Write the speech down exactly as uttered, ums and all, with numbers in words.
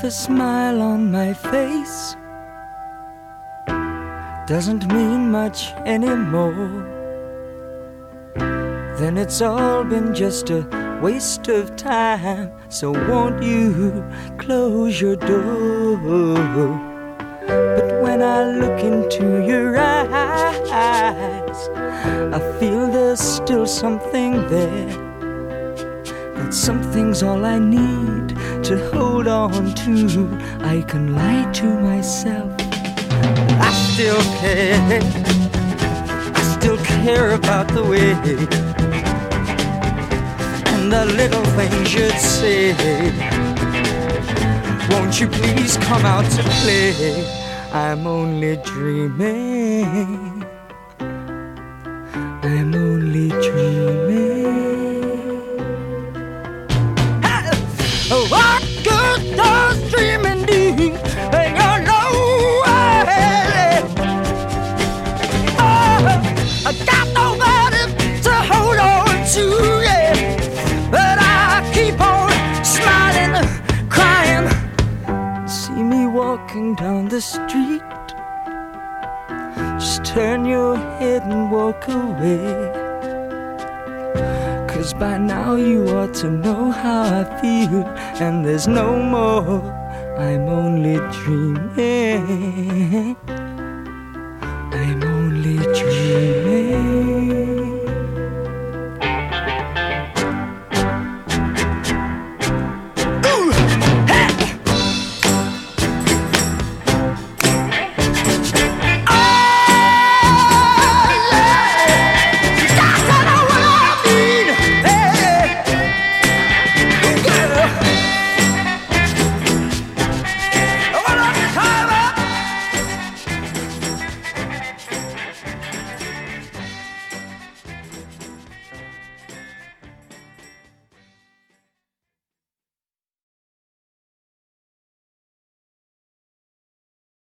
If a smile on my face doesn't mean much anymore, then it's all been just a waste of time. So won't you close your door? But when I look into your eyes, I feel there's still something there. That something's all I need to hold on to. I can lie to myself, I still care. I still care about the way and the little things you'd say. Won't you please come out to play? I'm only dreaming. I'm only dreaming. Oh, what good does dreaming do when you're nowhere? Oh, I got nobody to hold on to, yeah. But I keep on smiling, crying. See me walking down the street, just turn your head and walk away. 'Cause by now you ought to know how I feel, and there's no more. I'm only dreaming. I'm only dreaming.